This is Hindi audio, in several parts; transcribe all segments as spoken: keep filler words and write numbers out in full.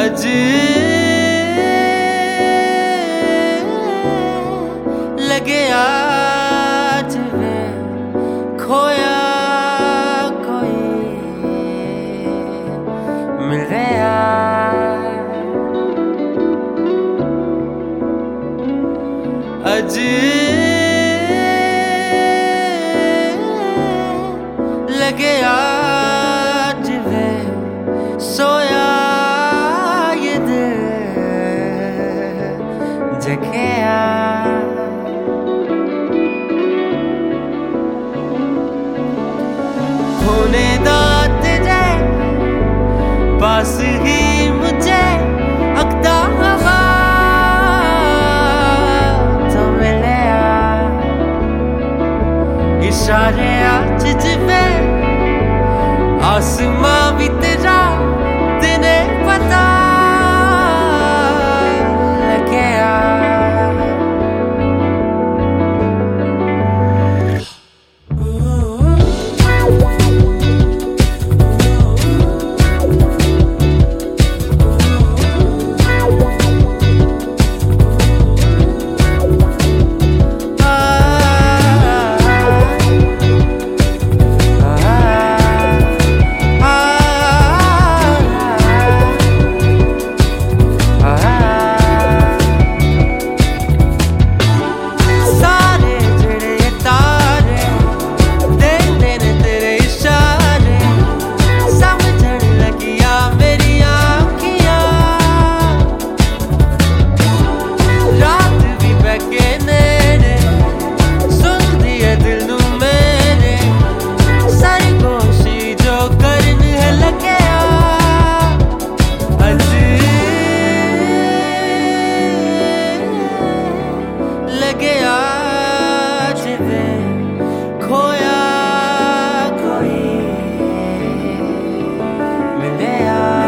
अज लगे आज वे खोया कोई मिल गया। अज लगे आज वे सोया ये दिल जगया। होने दात जाए पास ही मुझे अकदा हवा तो मिले इशारे आज जिवे आसमां भी तेरा तेने पता लगे। लगे आज वे खोया कोई मिले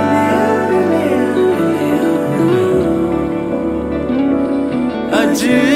आज।